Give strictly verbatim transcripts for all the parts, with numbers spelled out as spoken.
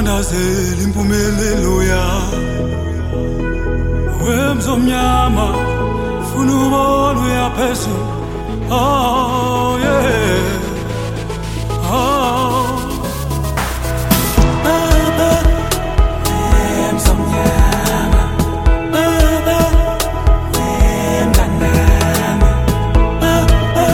Thandazela impumelelo yakho wemzomnyama funa ubona uyaphezulu. Oh yeah, oh Baba wemzomnyama, Baba wemnganami, Baba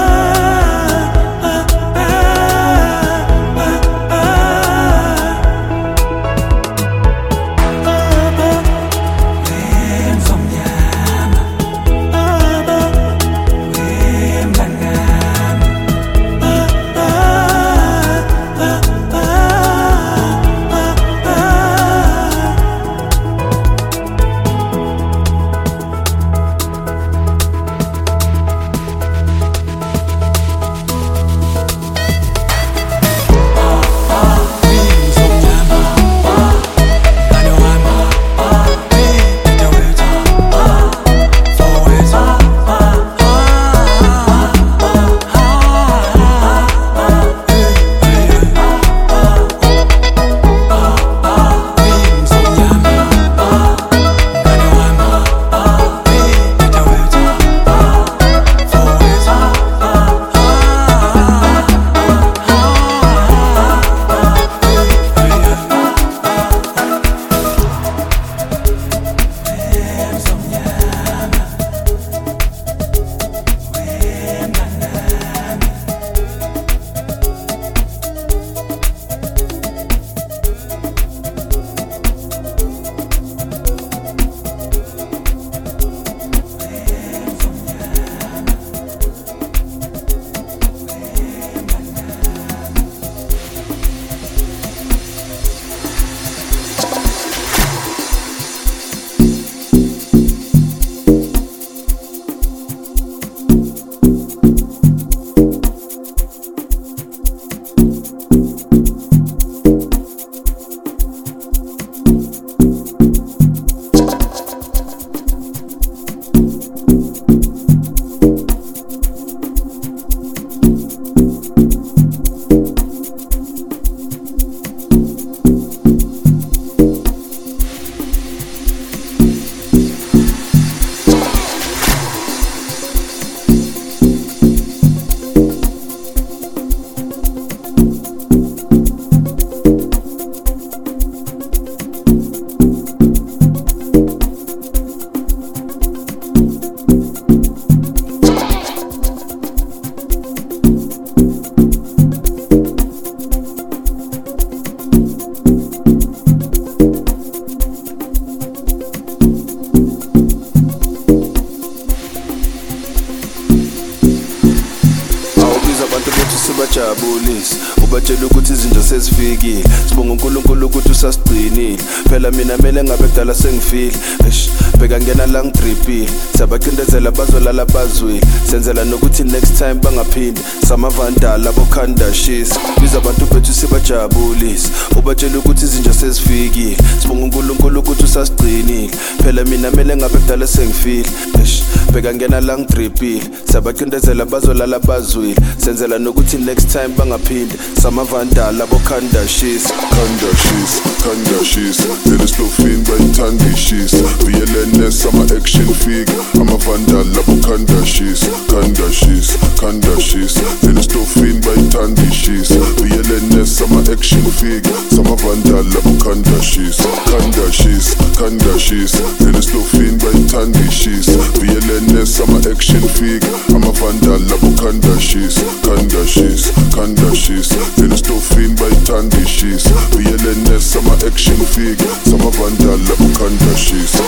sibajabulise ubatshela ukuthi izinto sezifikile sibonga uNkulunkulu ukuthi usasigcinile phela mina mele ngabe kudala sengifile eish bheka ngena la ngidripile sabaqindezela bazolala bazwile senzela nokuthi next time bangaphindi samavandala bokhanda shisa biza abantu bethu sibajabulise ubatshela ukuthi izinto sezifikile sibonga uNkulunkulu ukuthi usasigcinile phela mina mele ngabe kudala sengifile eish bheka ngena la ngidripile sabaqindezela bazolala bazwile senzela nokuthi next time bangaphindi samavandala bokhanda shisa khanda shisa khanda shisa leli slofini bayithanda shisa V L N S ama action figure amavandala bokhanda shisa khanda shisa khanda shisa leli slofini bayithanda shisa V L N S ama action figure samavandala bokhanda shisa khanda shisa khanda shisa leli slofini bayithanda shisa V L N S ama action figure amavandala bokhanda shisa khanda shisa khanda shisa leli slofini bayithanda shisa V L N S ama action figure samavandala bokhanda shisa.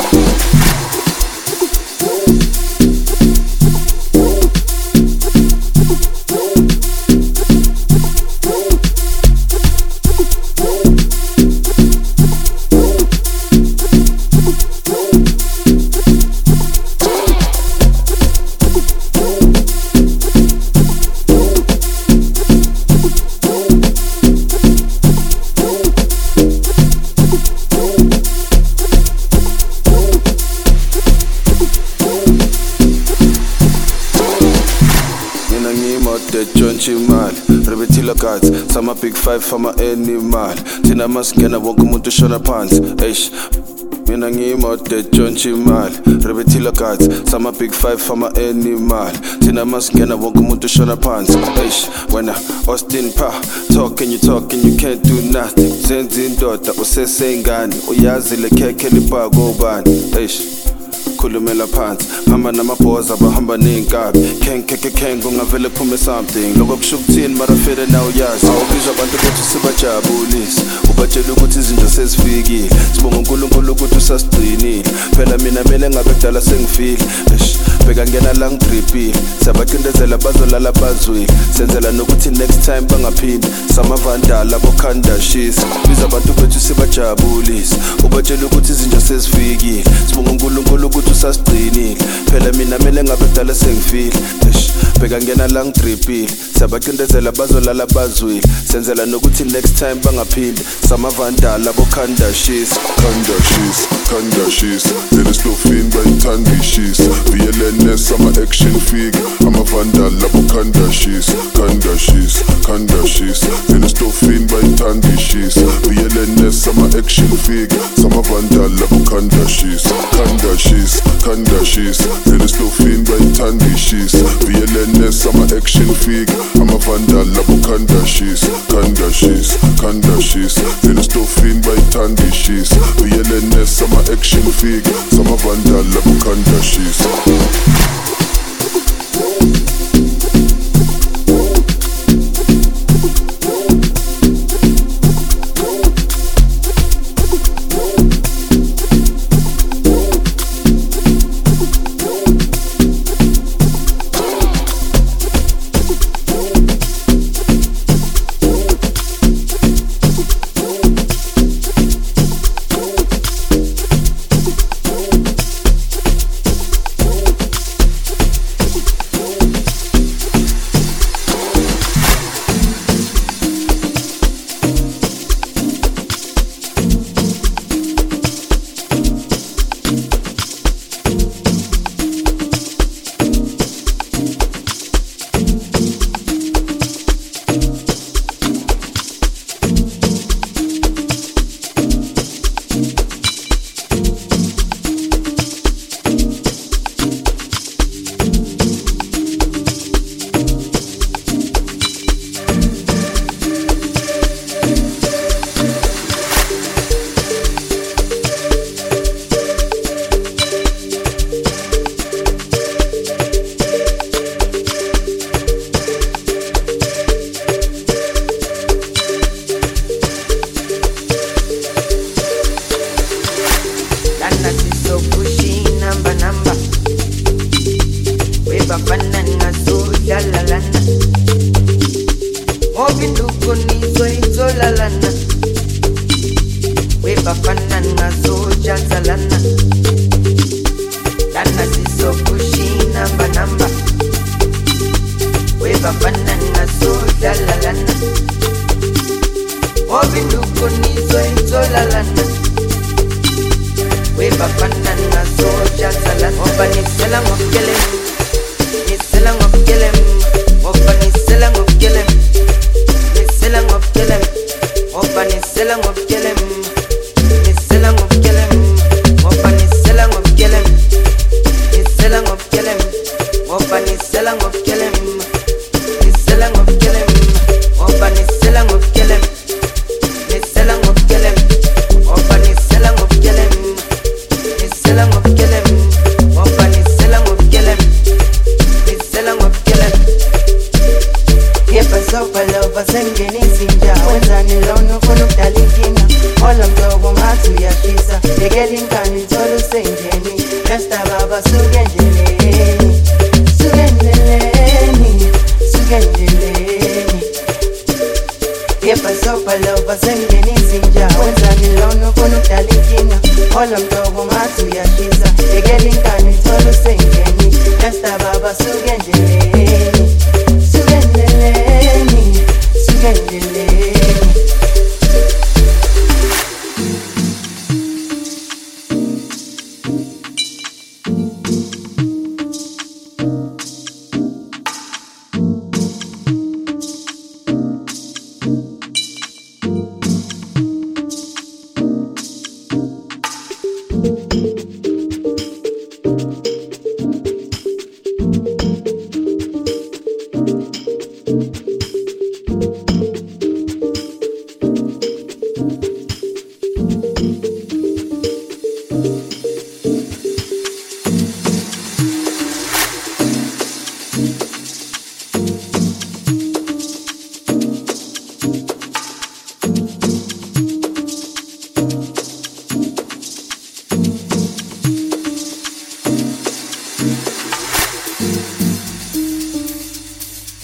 guards sama big five ama animal thina masingena wonke umuntu ushona phansi eish mina ngiyimoto etshontsha imali rebethila guards sama big five ama animal thina masingena wonke umuntu ushona phansi eish wena Austin pa talk and you talk and you can't do nothing zenza indoda usesengane uyazi lekhekhe libhako ubani eish khulumela phansi hamba namabhoza abahamba neinkabi kenkeke kengo ngavele phume something lokho kushukuthini marafele nawo yazi awubiza abantu bethu sibajabulisa ubatshela ukuthi izinto sezifikile sibonga uNkulunkulu ukuthi usasigcinile phela mina mele ngabe kudala sengifile eish bheka ngena la ngidripile sabaqindezela bazolala bazwile senzela nokuthi next time bangaphindi samavandala bokhanda shisa biza abantu bethu sibajabulisa ubatshela ukuthi izinto sezifikile sibonga uNkulunkulu ukuthi usasigcinile phela mina mele ngabe kudala sengifile eish bheka ngena la ngidripile sabaqindezela bazolala bazwile senzela nokuthi next time bangaphindi samavandala bokhanda shisa khanda shisa khanda shisa elistofini bayithanda ishisa V L N S ama action figure amavandala bokhanda shisa khanda shisa khanda shisa elistofini bayithanda ishisa V L N S ama action figure samavandala bokhanda shisa khanda shisa khanda shisa elistofini bayithanda ishisa V L N S ama action figure amavandala bokhanda shisa khanda shisa khanda shisa elistofini bayithanda ishisa V L N S ama action figure samavandala bokhanda shisa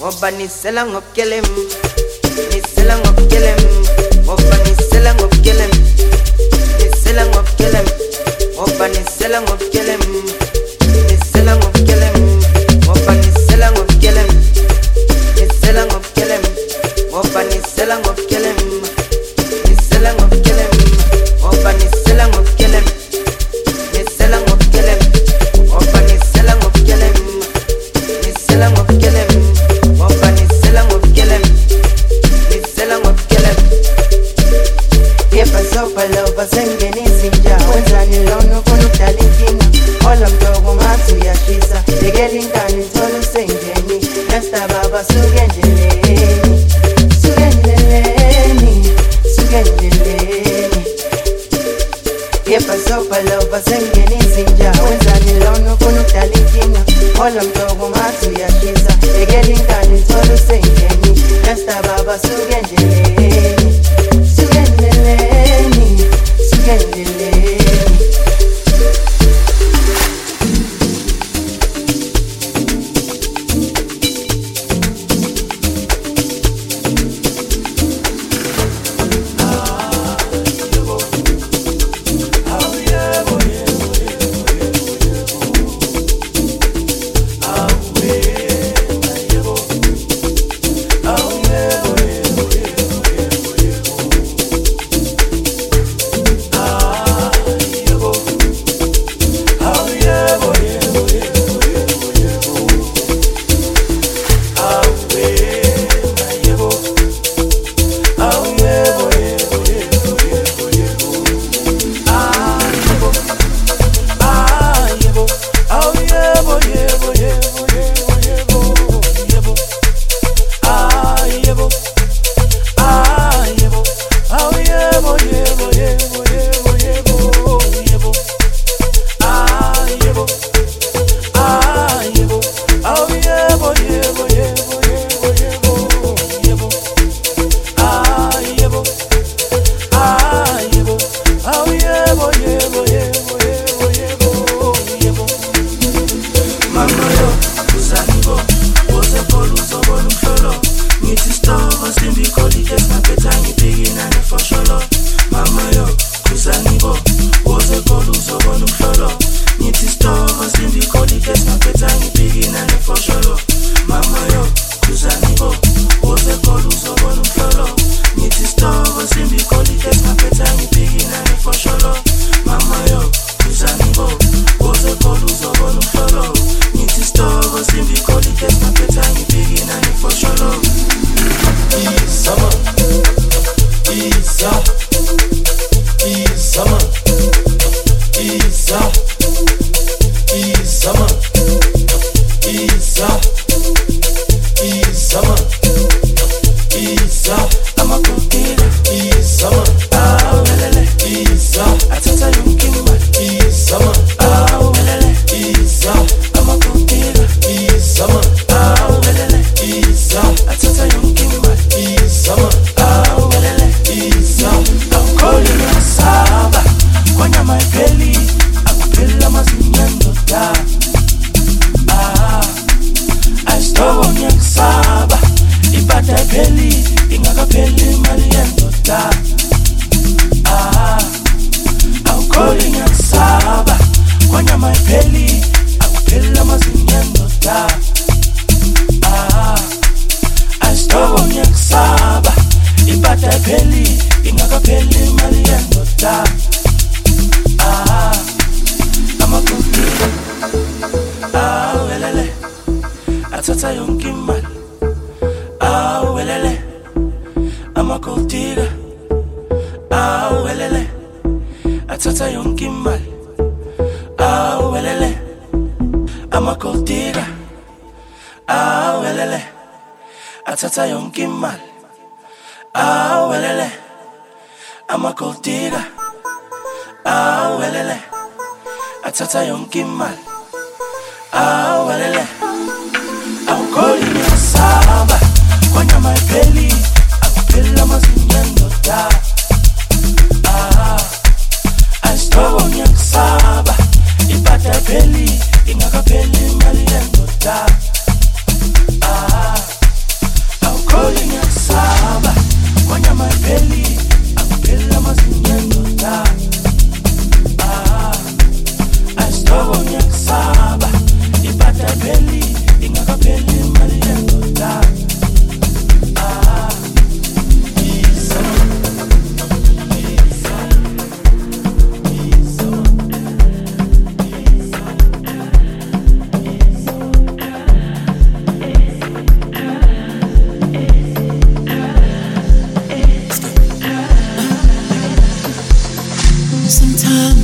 ngoba nisela ngobukelem nisela ngobukelem ngoba nisela ngobukelem nisela ngobukelem ngoba nisela ngobukelem nisela ngobukelem ngoba nisela ngobukelem nisela ngobukelem ngoba nisela ngobukelem nisela ngobukelem ngoba nisela ngobukelem nisela ngobukelem ngoba nisela ngobukelem nisela ngobukelem ngoba nisela ngobukelem nisela ngobukelem yepa sopa loba sengenisa inja wenzani lona ufuna ukudala inkinga ola mdogo mathi uyashisa yekela ingane ithole usengeni nesta baba suke endleleni suke endleleni suke endleleni yepa sopa loba sengenisa inja wenzani lona ufuna ukudala inkinga ola mdogo mathi uyashisa yekela ingane ithole usengeni nesta baba suke endleleni suke endleleni suke endleleni athatha yonke imali awelele amagold digger awelele athatha yonke imali awelele awukholi ngisaba kwanyama ipheli akuphela amazinyendo da ah asitobo ngisaba ipata ipheli ingakapheli imali yendo da ah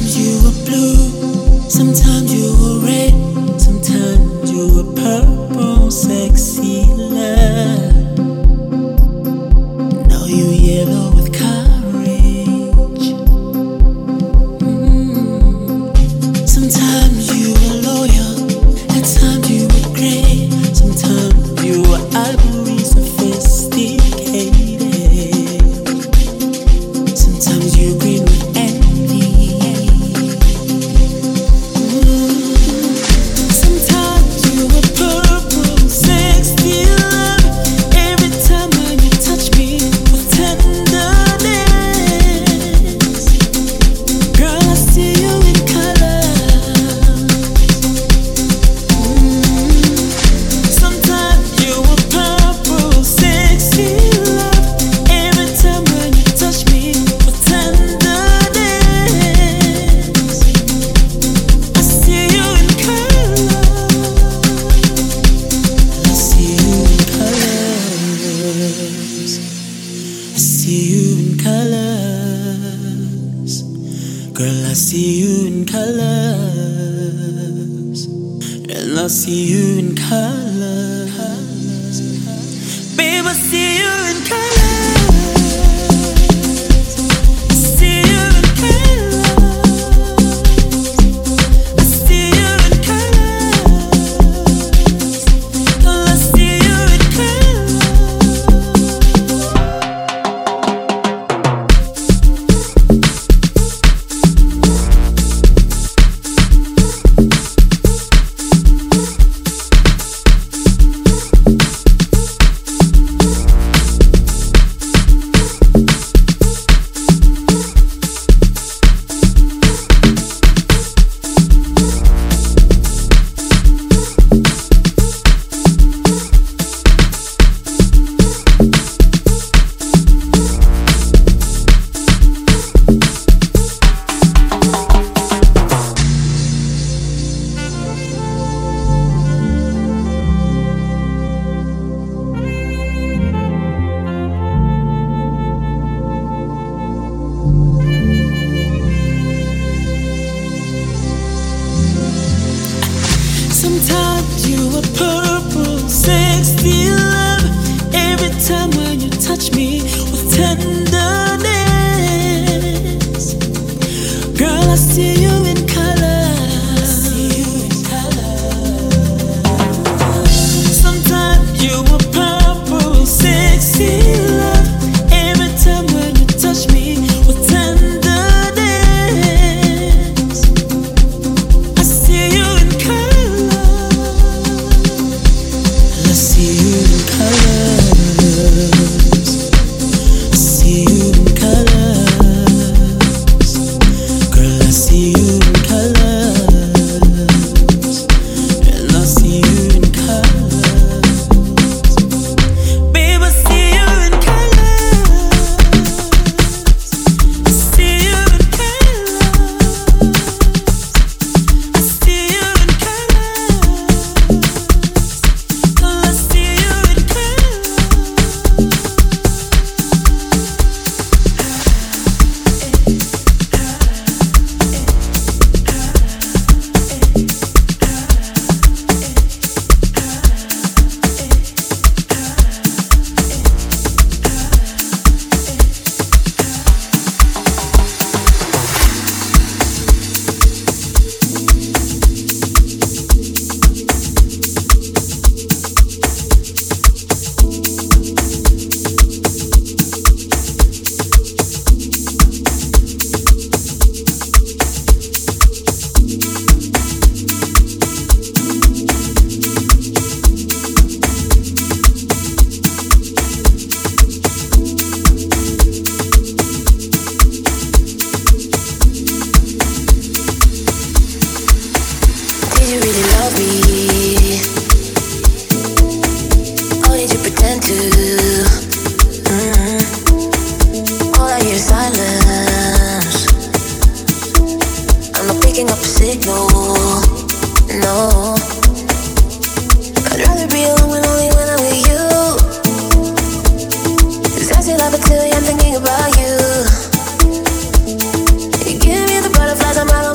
I'm thinking about you. You give me the butterflies, I'm all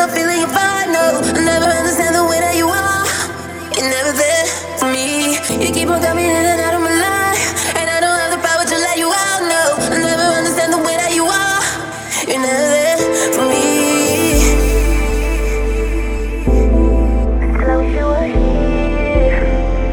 not feeling your vibe, no. I never understand the way that you are. You're never there for me. You keep on coming in and out of my life, and I don't have the power to let you out, no. I never understand the way that you are. You're never there for me. Still I wish you were here.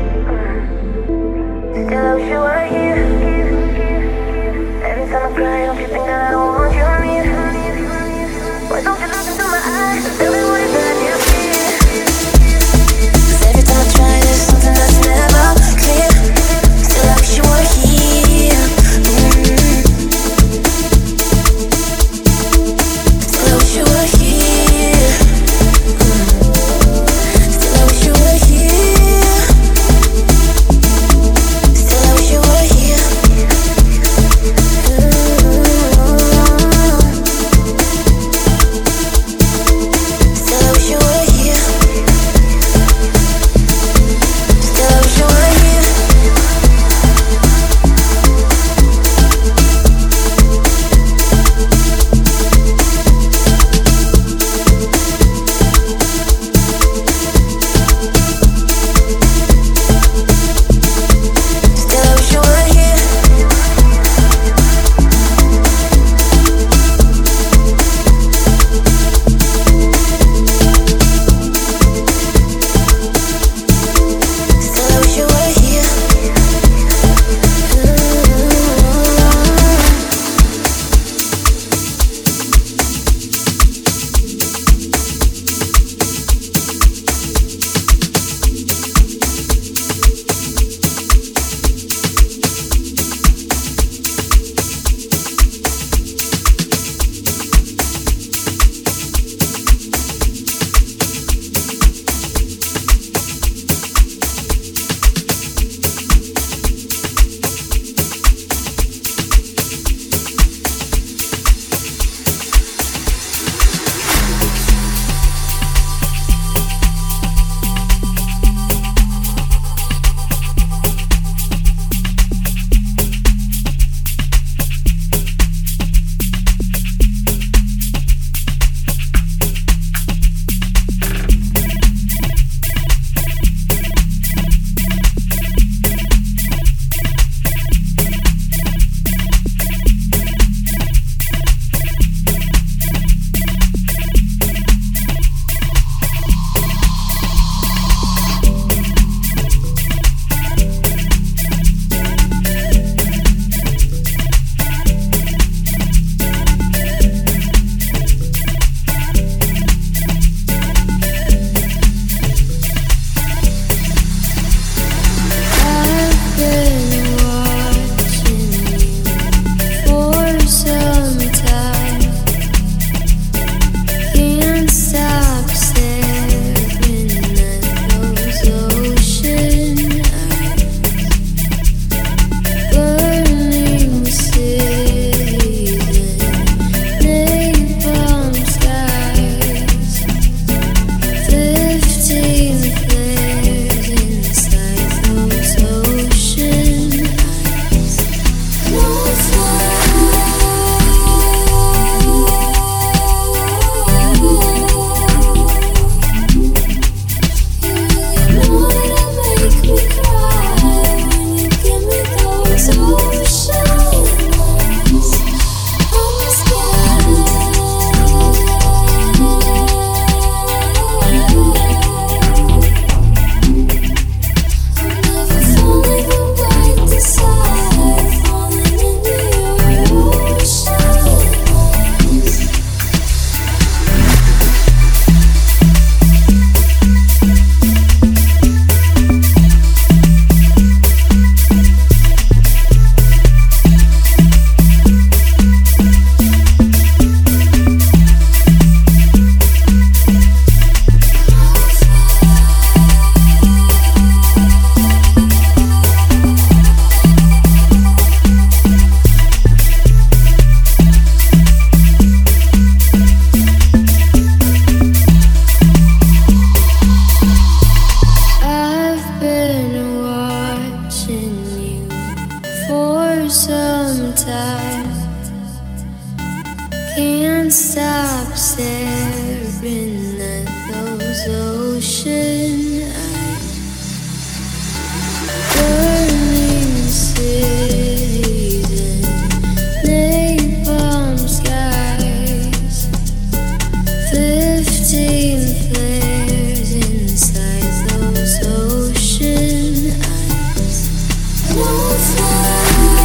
Still I wish you were here. Every time I cry, don't you think that I don't want you near? Why don't you look into my eyes and tell me what it is that you feel? 'Cause every time I try, there's something that's never clear. Still I wish you were here. Mm-hmm. Still I wish you were here. Mm-hmm. Still I wish you were here. Still I wish you were here. Can't stop staring hoping that those ocean eyes, burning cities and napalm skies, fifteen flares inside those ocean eyes. No fire.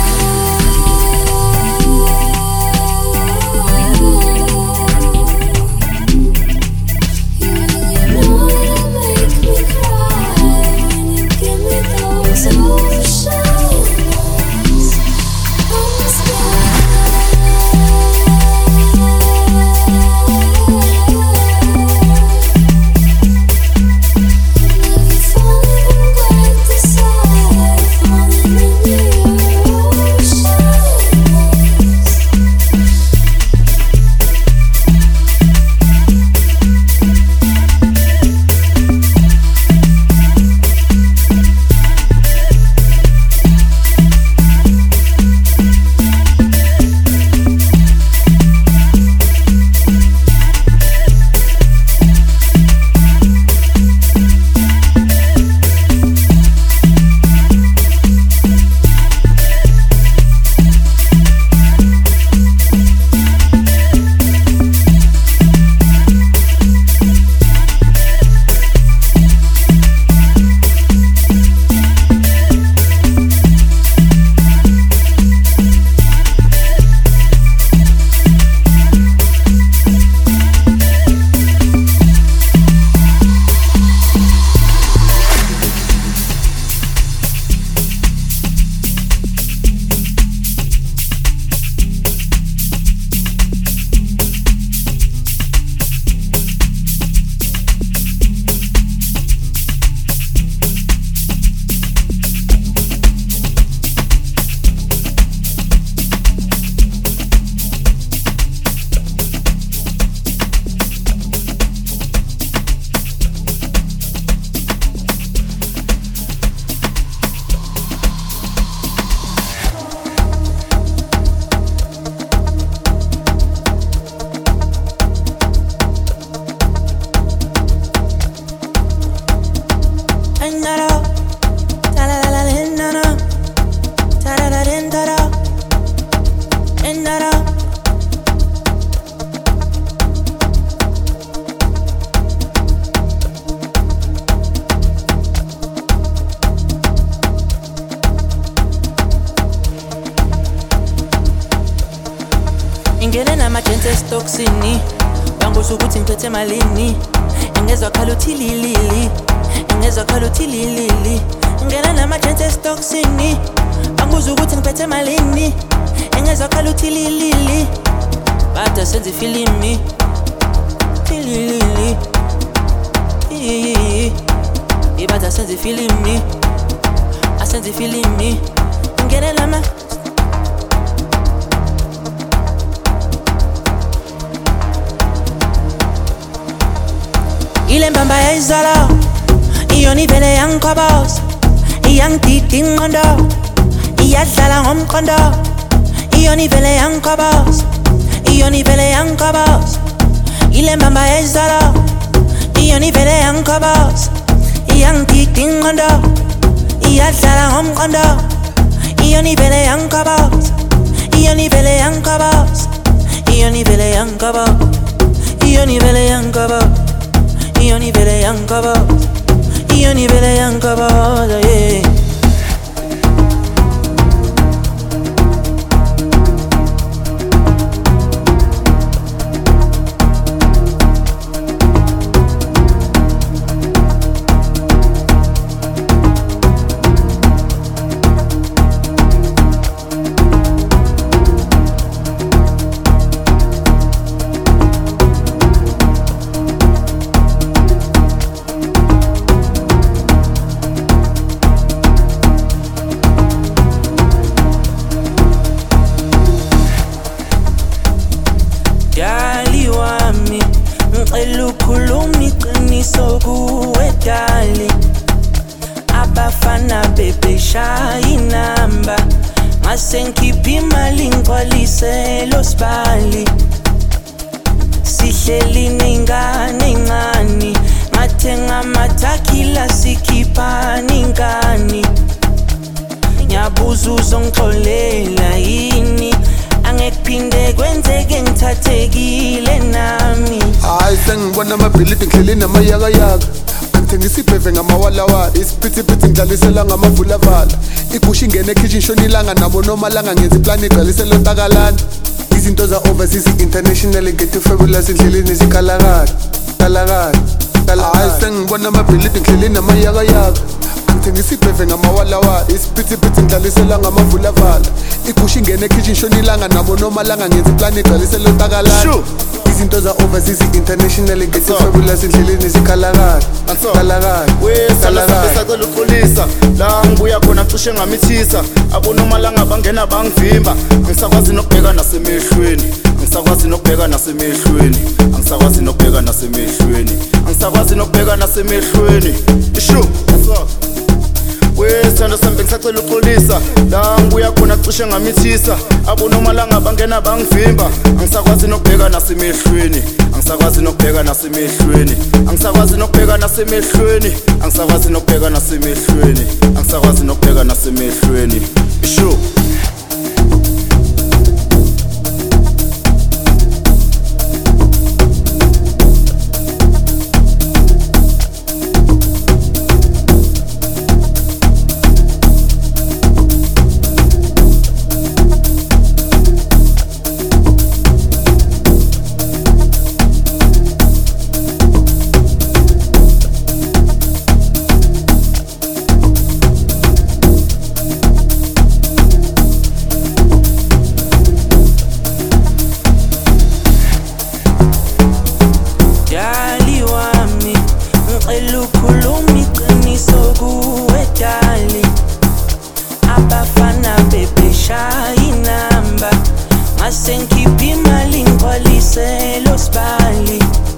Toxini, banguza ukuthi ngiphethe malini, engezwa khala uthi lilili, engezwa khala uthi lilili, ngena nama-chance esitoksini, banguza ukuthi ngiphethe malini, engezwa khala uthi lilili, bada senza ifilimi, lilili, ibada senza ifilimi, asenza ifilimi, ngena nama ile mbamba yayizolo iyona ivele yangikhobos iyangidida ingqondo iyadlala ngomqondo iyona ivele yangikhobos iyona ivele yangikhobos ile mbamba yayizolo iyona ivele yangikhobos iyangidida ingqondo iyadlala ngomqondo iyona ivele yangikhobos iyona ivele yangikhobos iyona ivele yangikhobos iyona ivele yangikhobos Ioni vele yankaba, Ioni vele yankaba, yeah. Elukhuluma iqiniso kuwe dali abafana bebeshaya inamba ngase ngikhipha imali ngigcwalise lo sibali sihleli nengane encane mathenga amathakila sikhipani ingane ngiyabuza uzongixolela yini angekuphinde kwenzeke ngithathekile nami hayi sengibona amabhilidi ngihleli namayakayaka angithengisa ibheve ngamawalawala isiphithiphithi ngidlalisela ngamavulavala igusha ingene ekhishi nshonilanga nabo nomalanga ngenza iplani igcwalisela ontakalana izinto za-overseas international ngethe fabulous endleleni zikhalakala kalakala hayi sengibona amabhilidi ngihleli namayakayaka angithengisa ibheve ngamawalawala isiphithiphithi ngidlalisela ngamavulavala igusha ingene ekhishi nshonilanga nabo nomalanga ngenza iplani igcwalisela ontakalana izinto za-overseas international ngethe fabulous endleleni zikhalakala kalakala wesalasabe uxolisa la ngibuya khona cishe ngamithisa abonomalanga bangena bangivimba ngisakwazi nokubheka nasemehlweni ngisakwazi nokubheka nasemehlweni ngisakwazi nokubheka nasemehlweni ngisakwazi nokubheka nasemehlweni ishu wesithando sami ngisacela uxolisa la ngibuya khona cishe ngamithisa abonomalanga bangena bangivimba ngisakwazi nokubheka nasemehlweni ngisakwazi nokubheka nasemehlweni ngisakwazi nokubheka nasemehlweni ngisakwazi nokubheka nasemehlweni ngisakwazi nokubheka nasemehlweni isho Sengikhipha imali ngigcwalisela osibali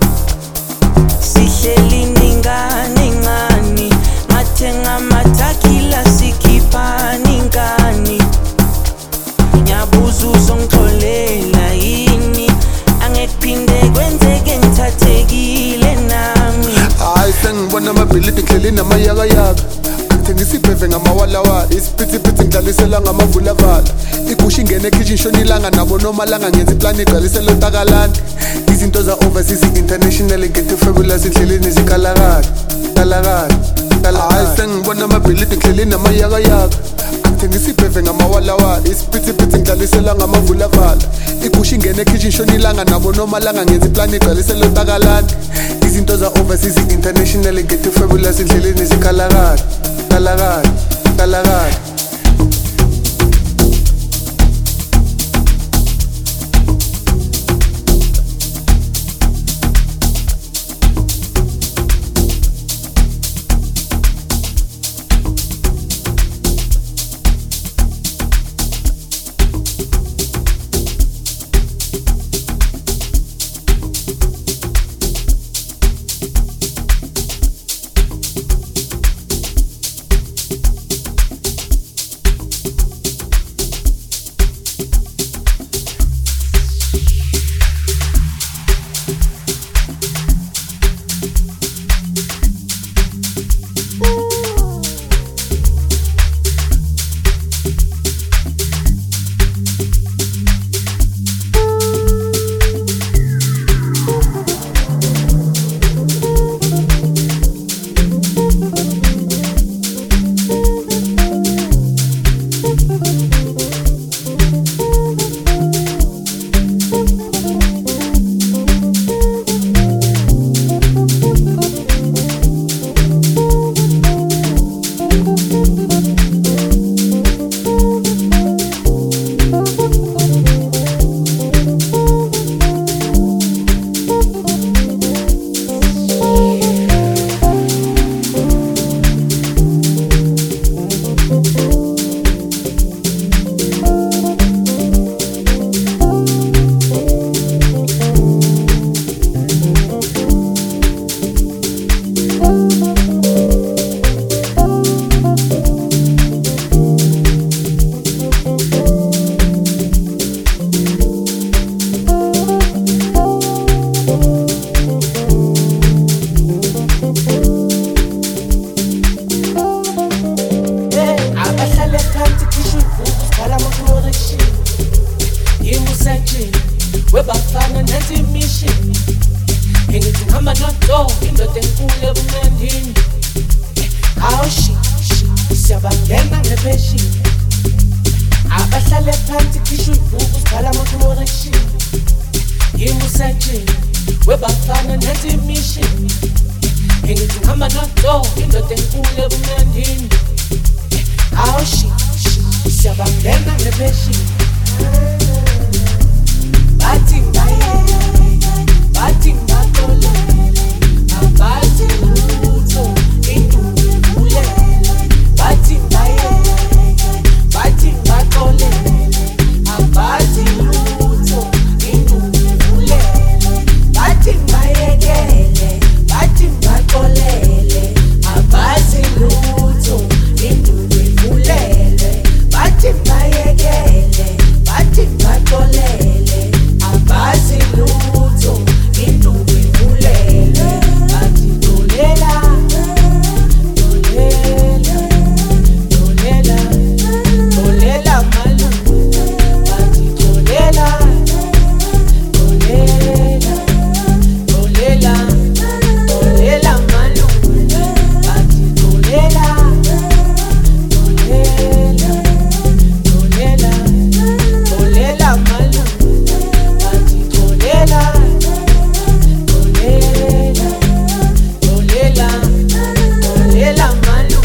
sihleli nengane encane mathenga amathakila sikhipani ingane ngiyabuza uzongixolela yini angekuphinde kwenzeke ngithathekile nami hayi sengibona amabhilidi ngihleli namayakayaka angithengisa ibheve ngamawalawala isiphithiphithi ngidlalisela ngamavulavala igusha ingene ekhishi nshonilanga nabo nomalanga ngenza iplani igcwalisela ontakalana izinto za-overseas international ngethe fabulous endleleni zikhalakala kalakala hayi sengibona amabhilidi ngihleli namayakayaka angithengisa ibheve ngamawalawala isiphithiphithi ngidlalisela ngamavulavala igusha ingene ekhishi nshonilanga nabo nomalanga ngenza iplani igcwalisela ontakalana izinto za-overseas international ngethe fabulous endleleni zikhalakala kalakala kalakala webafana nenza imishini engithi ngihamba nodo indoda enkulu ebumnandini awushi siyabangena ngepheshini abahlale phansi khisha ibhuku sibhala ama-correction yimi usetshini webafana nenza imishini engithi ngihamba nodo indoda enkulu ebumnandini awushi siyabangena ngepheshini bathi ngaye bathi ngakole abathi lutho induku ivule bathi ngaye bathi ngakole abathi lutho induku ivule bathi ngayekele bathi ngakolele abathi lutho induku ivulele bathi ngayekele bathi ngakolele abathi lutho induku ivulele bathi dolela dolela dolela dolela malu bathi dolela dolela dolela dolela malu bathi dolela dolela dolela dolela malu bathi dolela dolela dolela dolela malu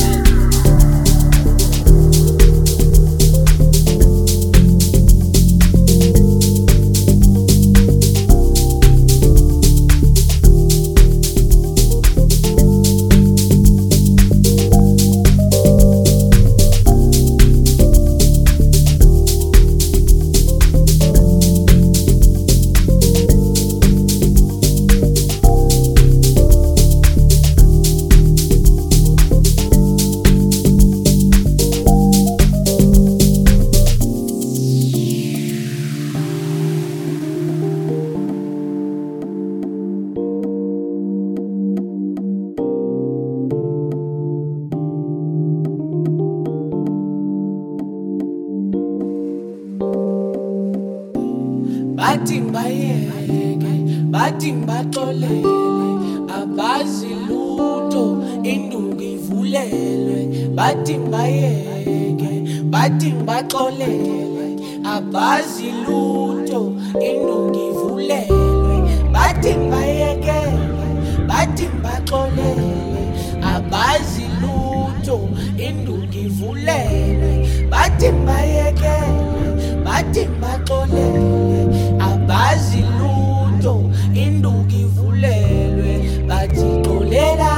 bathi ngibayeke bathi ngibaxolele abazi lutho induku ivulelwe bathi ngibayeke bathi ngibaxolele abazi lutho induku ivulelwe bathi ngibayeke bathi ngibaxolele abazi lutho induku ivulelwe bathi ngibayeke bathi ngibaxolele abazi lutho induku ivulelwe bathi xolela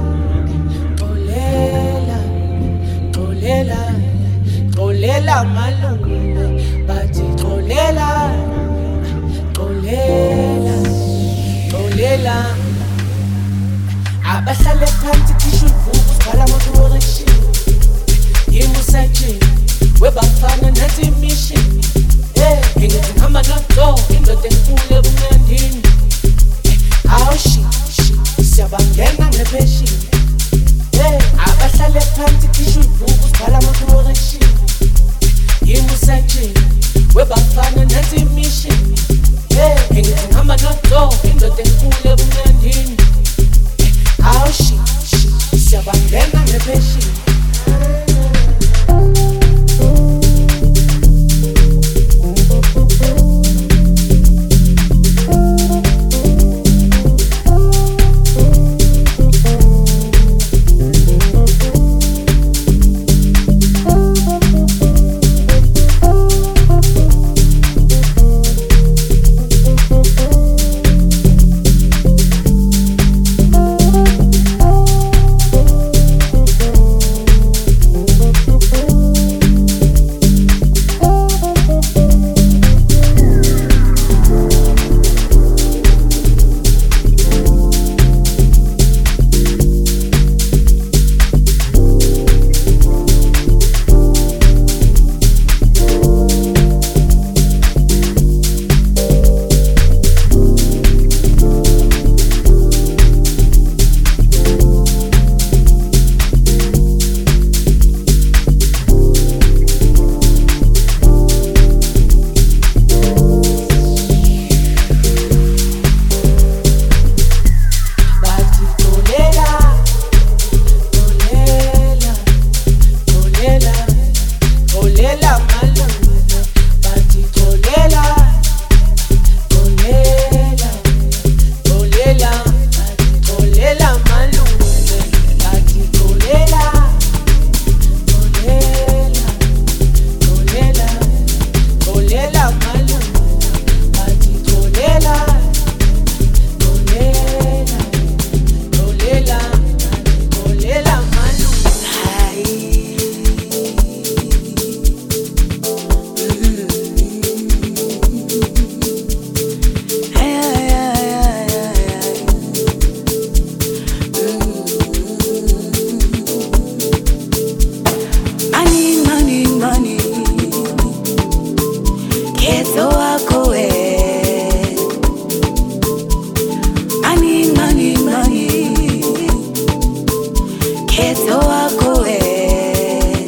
xolela xolela xolela malungu bathi xolela xolela xolela abahlale phansi khisha ibhuku sibhala ama-correction yimi usetshini webafana nenza imishini engithi ngihamba nodo indoda enkulu ebumnandini awushi siyabangena ngepheshini abahlale phansi khisha ibhuku sibhala ama-correction yimi usetshini webafana nenza imishini engithi ngihamba nodo indoda enkulu ebumnandini awushi siyabangena ngepheshini Khetho wakho wena. Mani, mani, mani. Khetho wakho wena.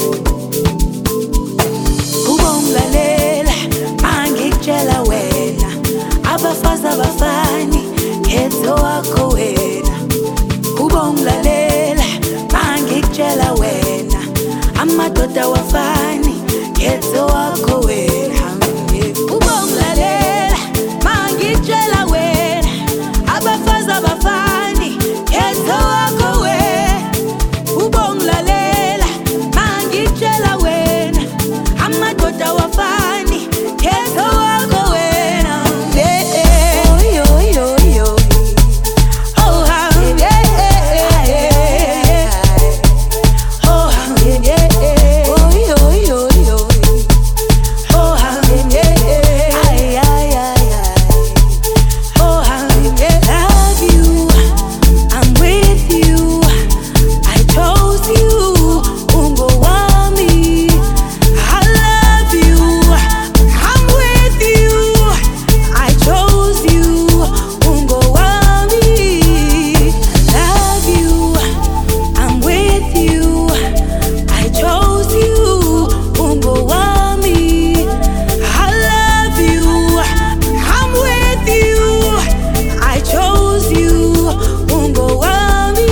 Kuba unglalela mangikutshela wena. Abafazi abafani. Khetho wakho wena. Kuba unglalela mangikutshela wena. Amadoda wafani. Khetho wakho wena. Kuba unglalela mangikutshela wena. Abafazi abafani. Khetho wakho wena. Kuba unglalela mangikutshela wena. Amadoda wafani. Khetho wakho wena. Oh yo yo yo. Oh how yeah yeah. Oh how yeah yeah. Oh yo yo yo. Oh how yeah yeah. Ay ay ay ay. Oh how yeah. Love you. I'm with you. I chose you. Ungo wami. I love you. I'm with you. I chose you. Ungo wami. I love you. I'm with you. I chose you. Ungo wami. I love you. I'm with you. I chose you. Ungo wami.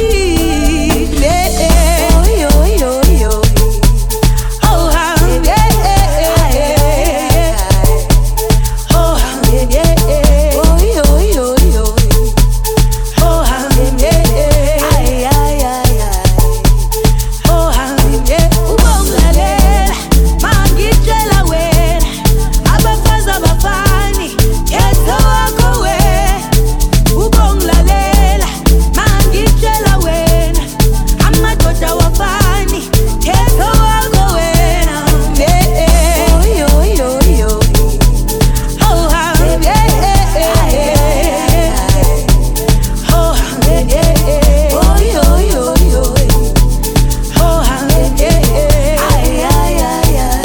Yeah. Oh yo yo yo. Oh how yeah yeah. Oh how yeah yeah. Oh yo yo yo. Oh how yeah yeah. Ay ay ay ay. Oh how yeah. Uba unglalela mangikutshela wena. Abafazi abafani. Khetho wakho wena. Uba unglalela mangikutshela wena. Amadoda wafani. Khetho wakho wena. Oh yo yo yo. Oh how yeah yeah. Oh how yeah yeah. Oh yo yo yo. Oh how yeah yeah. Ay ay ay ay.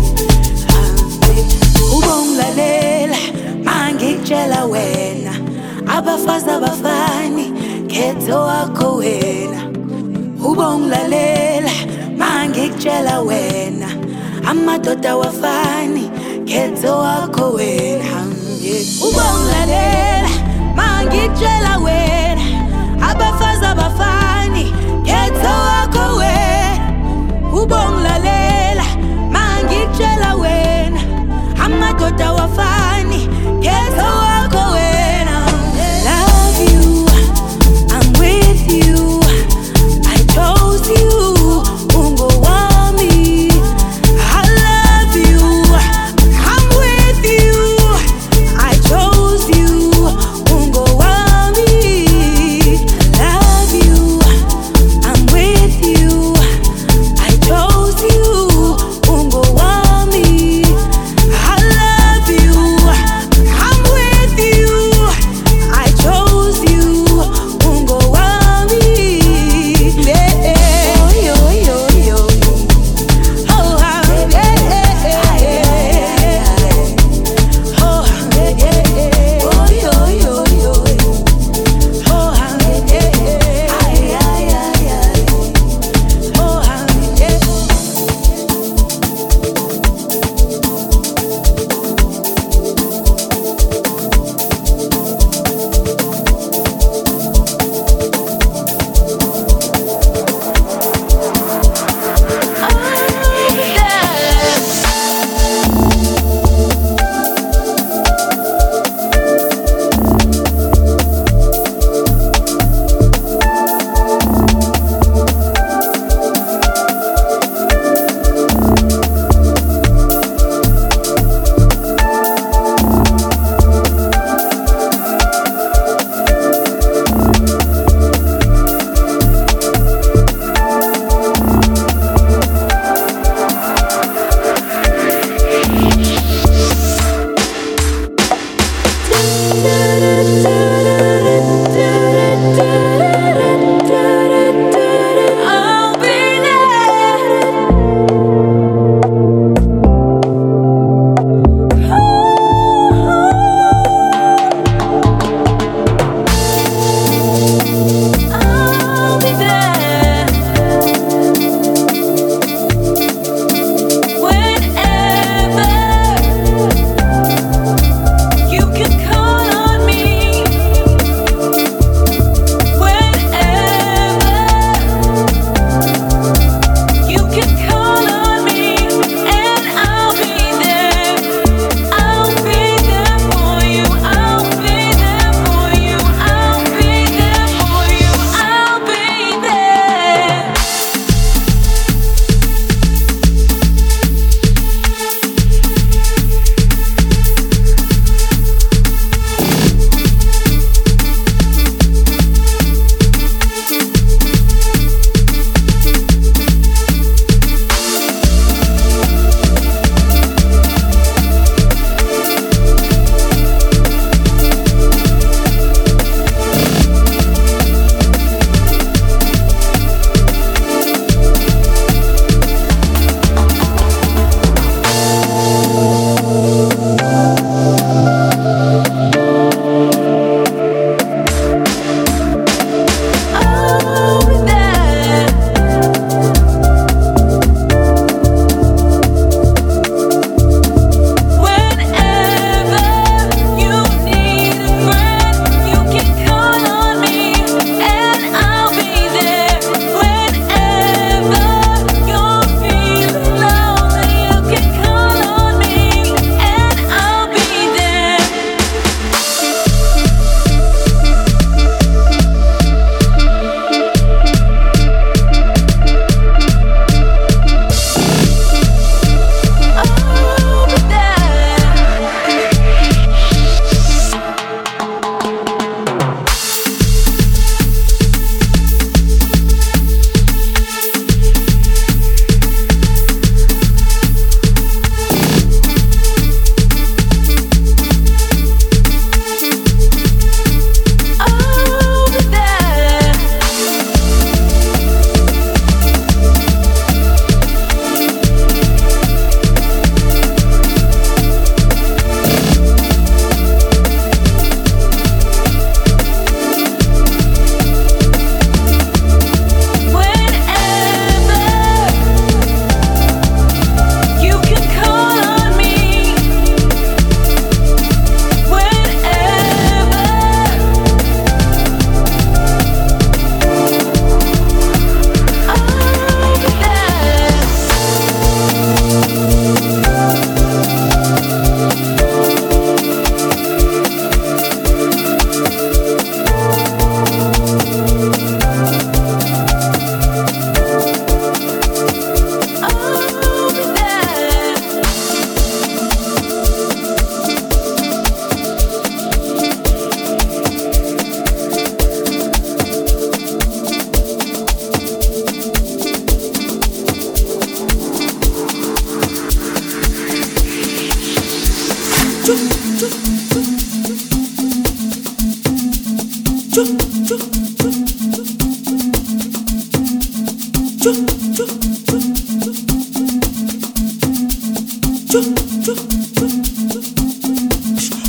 Uba unglalela mangikutshela wena. Abafazi abafani. Khetho wakho wena. Uba unglalela mangikutshela wena. Amadoda wafani. Khetho wakho wena. Uba unglalela mangikutshela wena. Abafazi abafani. Khetho wakho wena. Uba unglalela mangikutshela wena. Amadoda wafani. Khetho wakho wena. Love you. I'm with you. I chose you. Ungo wami. I love you. I'm with you. I chose you. Ungo wami.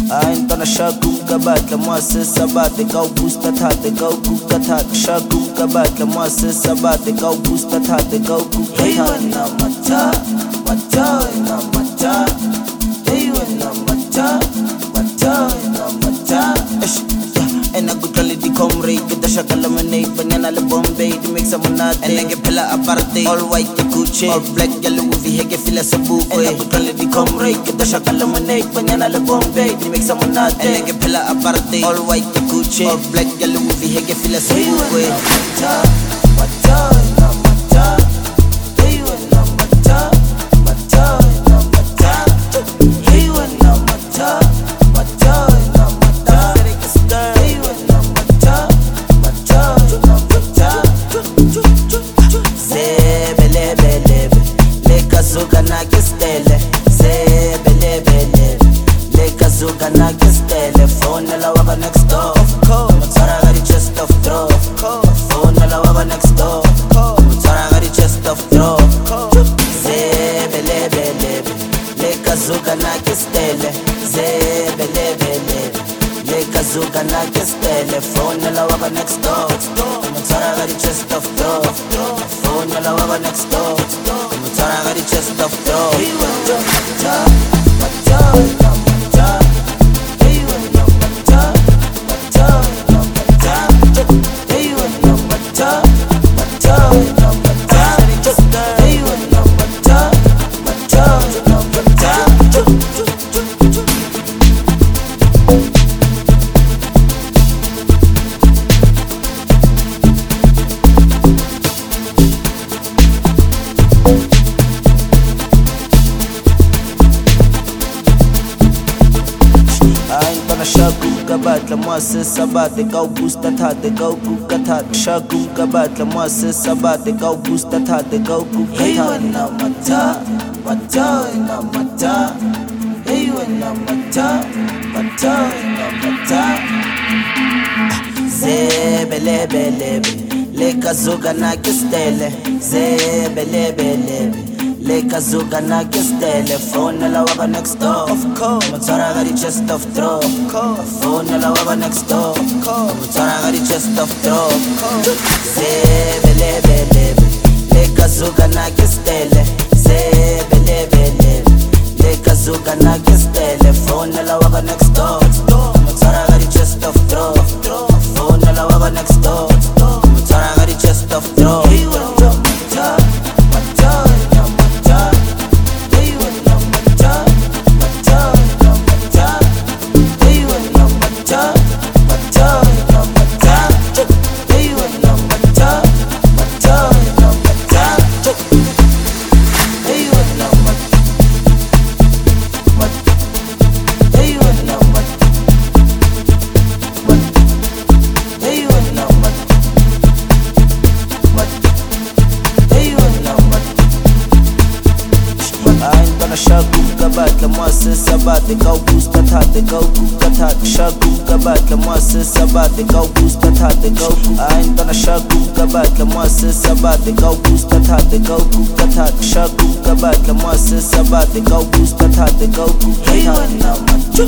Hayi ntwana shaka umkabatla mwase sabate ka ubusta thate ka ukuka thate shaka umkabatla mwase sabate ka ubusta thate ka ukuka Hey wena mata mata na mata Hey wena mata mata na mata And I could call it the comrade Get the shaka lemonade Banana le Bombay To make some monade And I get pella aparte All white the Gucci All black yellow movie Hege fila sa buko And I could call it the comrade Get the shaka lemonade Banana le Bombay To make some monade And I get pella aparte All white the Gucci All black yellow movie Hege fila sa buko Hey wena mata mata na mata Hey wena mata mata na mata Hey wena mata mata na mata Hey wena mata mata na mata Sebelebelebe Leka zuka na kistele Sebelebelebe Leka zuka na kistele Phone la waka next door Mutara gari chest of throw Phone la waka next door Mutara gari chest of throw Sebelebelebe Leka zuka na kistele Sebelebelebe Leka zuka na kistele Phone la waka next door Mutara gari chest of throw Phone la waka next door Mutara gari chest of throw Hey wena mata mata na mata Hey wena mata mata na mata Hey wena mata mata na mata Hey wena mata mata na mata Hayi ntwana shaka umkabatla mwase sabate ka ubusta thate ka ukuka thate shaka umkabatla mwase sabate ka ubusta thate ka ukuka Hey thate wena mata mata na mata Hey wena mata mata na mata Sebelebelebe Leka zuka na kistele Sebelebelebe Leka zuka na kistele Phone la waka next door Mutara gari chest of throw Phone la waka next door Mutara gari chest of throw Sebelebelebe Leka zuka na kistele Sebelebelebe Leka zuka na kistele Phone la waka next door Mutara gari chest of throw Phone la waka next door Mutara gari chest of throw Hey wena mata mata na mata Hey wena mata mata na mata Hey wena mata mata na mata Hey wena mata mata na mata Hey wena mata Hey wena mata Hey wena mata Hey wena mata Hayi ntwana shaka umkabatla mwase sabate ka ubusta thate ka ukuka thate shaka umkabatla mwase sabate ka ubusta thate ka ukuka Hayi ntwana shaka umkabatla mwase sabate ka ubusta thate ka ukuka thate shaka umkabatla mwase sabate ka ubusta thate ka ukuka Hey thate wena mata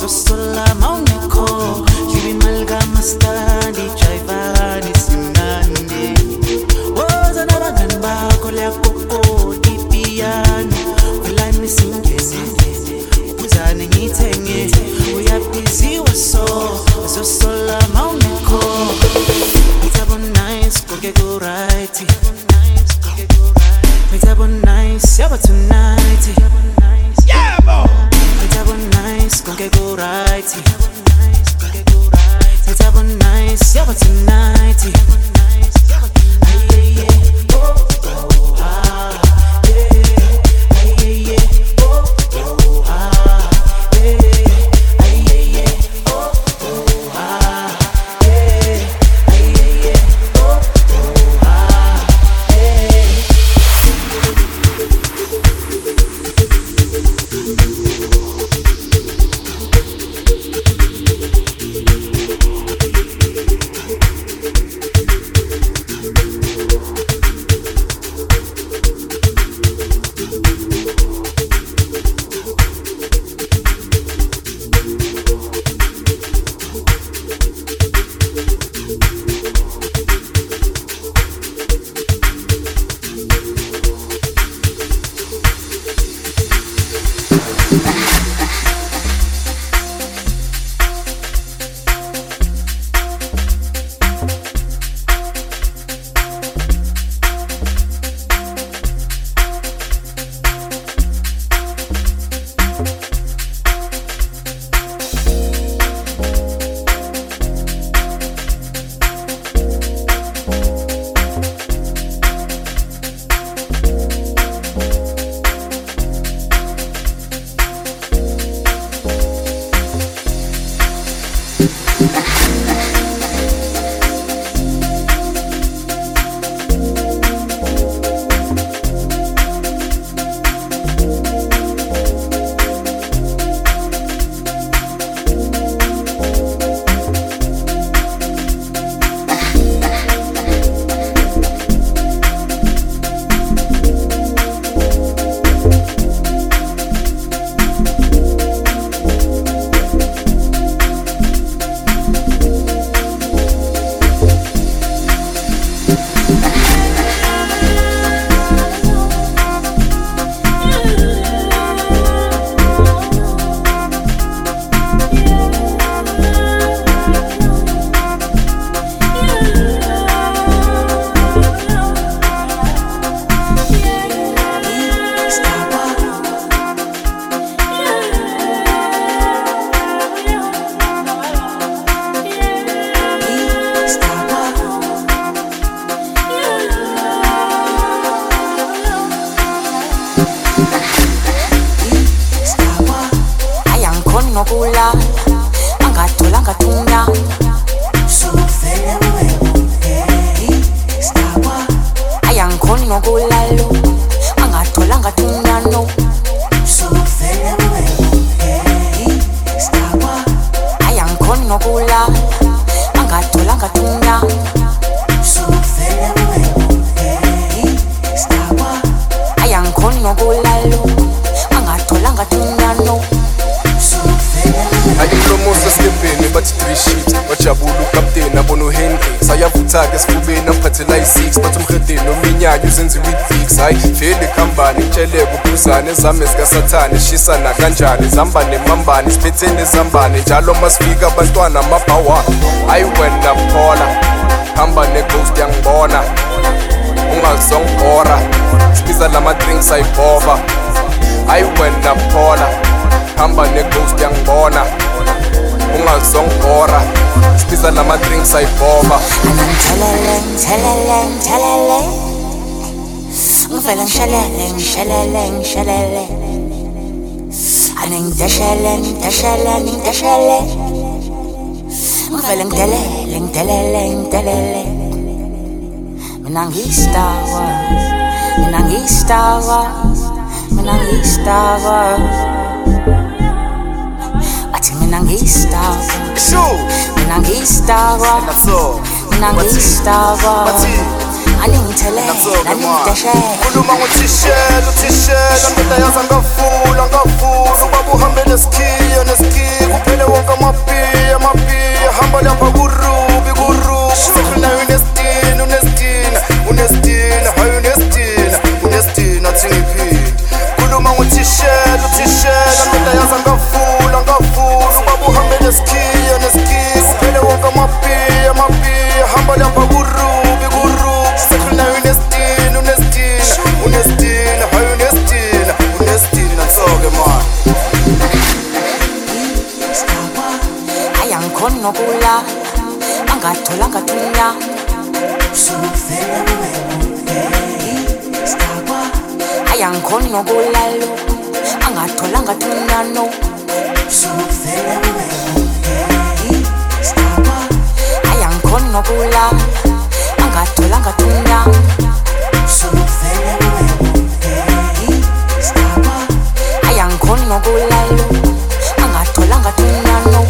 uzosola mauneko Kibi malga mastandi Chaivani simnandi Woza nabangani bakho Lea koko Ipiano Kulani singene Uzane ngithenge Uyabhiziwa so Uzosola mauneko Itabo nice Koke go right Itabo nice Yaba tonight Yeah, bo. Itabo nice Koke go right Itabo nice Yaba tonight Ay, yeah, yeah. Oh, oh, ah, yeah. Ay, yeah, yeah. Oh, oh, ah, yeah. Ay, yeah, yeah. Oh, oh, ah, yeah. Ay, yeah, yeah. Oh, oh, ah, yeah. Nokula angathola ngathunya sufele wewe hey stawa ayangikhona nokulalo angathola ngathunya no sufele wewe hey stawa ayangikhona nokula angathola ngathunya sufele wewe hey stawa ayangikhona nokulalo angathola ngathunya no ayimlomosa skepeni bathi three sheets wajabula ukapteni abono Henry sayavutha-ke esifubeni amphathela i-six bathi umhedeni ominyanya uzenziwa i-fix hayi vele khambani itsheleke uphuzane ezame zikasathane eshisana kanjani zambane mambane siphetheni ezambane njalo masifika abantwana amabhawa hayi wena phola hamba ne-ghost yangibona ungazongibhora sibiza lama-drinks ayibhova hayi wena phola hamba ne-ghost yangibona ungazongibhora sibiza lama-drinks ayibhova Anangithelele, ngithelele, ngithelele ngivele ngishelele, ngishelele, ngishelele anengideshele, ngideshele, ngideshele ngivele ngidelele, ngidelele, ngidelele mina ngiyistawa, mina ngiyistawa, mina ngiyistawa athi mina ngiyistawa, mina ngiyistawa, mina ngiyistawa aningithelele aningideshele khuluma ngothishela uthishela ndoda yazi angavula angavula ubaba uhambe nesikhiya nesikhiya kuphele wonke amapiya amapiya hamba lapha kurubi kurubi sekhona unestina unestina unestina hayi unestina unestina thingiphi khuluma ngothishela uthishela ndoda yazi angavula angavula ubaba uhambe nesikhiya nesikhiya kuphele wonke amapiya amapiya hamba lapha kurubi kurubi sekhona unestina unestina unestina hayi unestina unestina soke man ayangikhoni nokula angatholanga thunya ayangikhoni nokulalo angatholanga thunya no ayangikhoni nokula angatholanga thunya ayangikhoni nokulalo angatholanga thunya no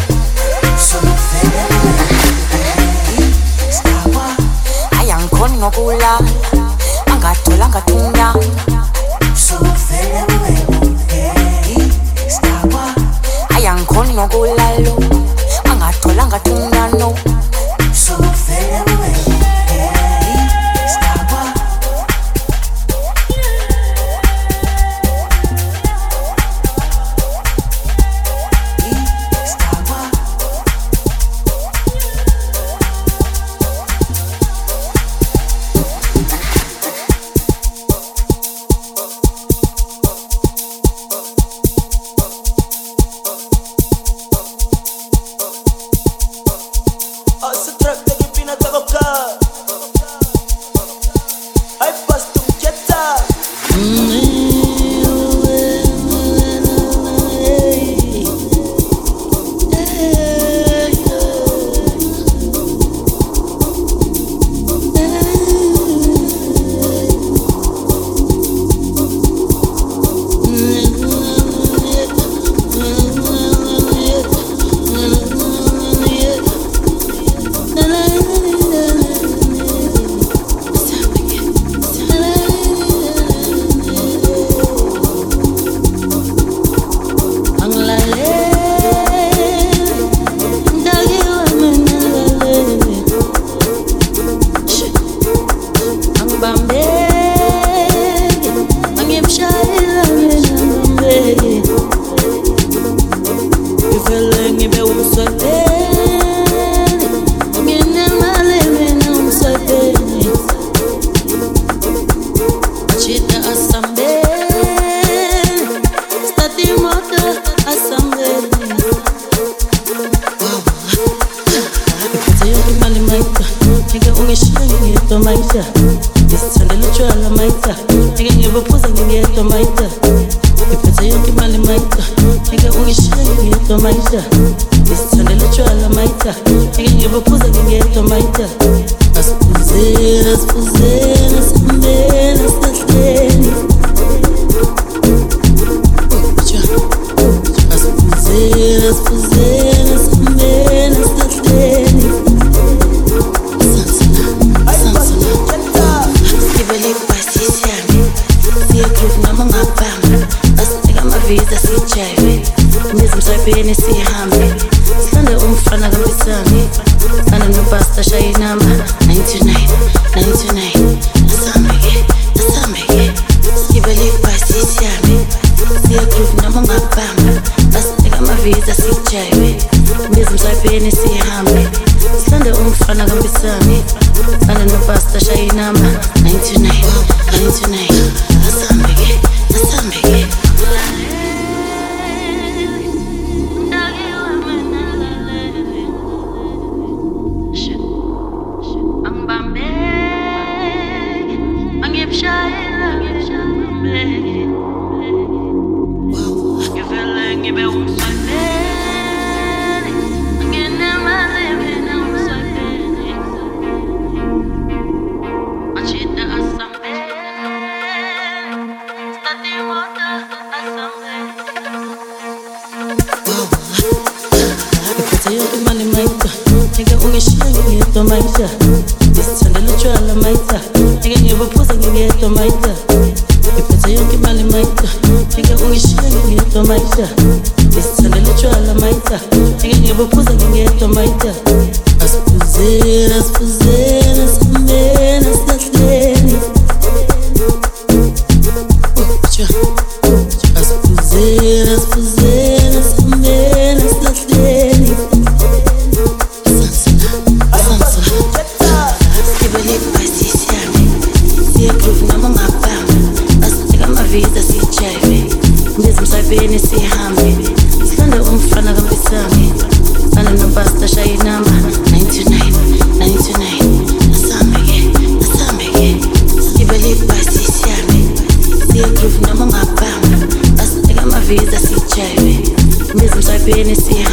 ayangikhoni nokula angatholanga thunya ayangikhoni nokulalo angatholanga thunya no Nigga ungeshiya ngiyedwa maisha Isithandela utshwala maitha ngibuphuza ngingedwa mayida ngiphethe yonke imali mayida ngeke ungishiye ngingedwa mayida ngisithandela utshwala mayida ngeke ngibuphuza ngingedwa mayida asiphuzela asiphuzela sambena silahleni asiphuzela asiphuzela sambena silahleni Bene sihambe sithanda umfana kampisami ana nopasta shayi namba nine two nine nine two nine asambe ke asambe ke sibele basi siyame siya groove noma ngapamba asiteka ama visa sijive ngizimsabeni sihambe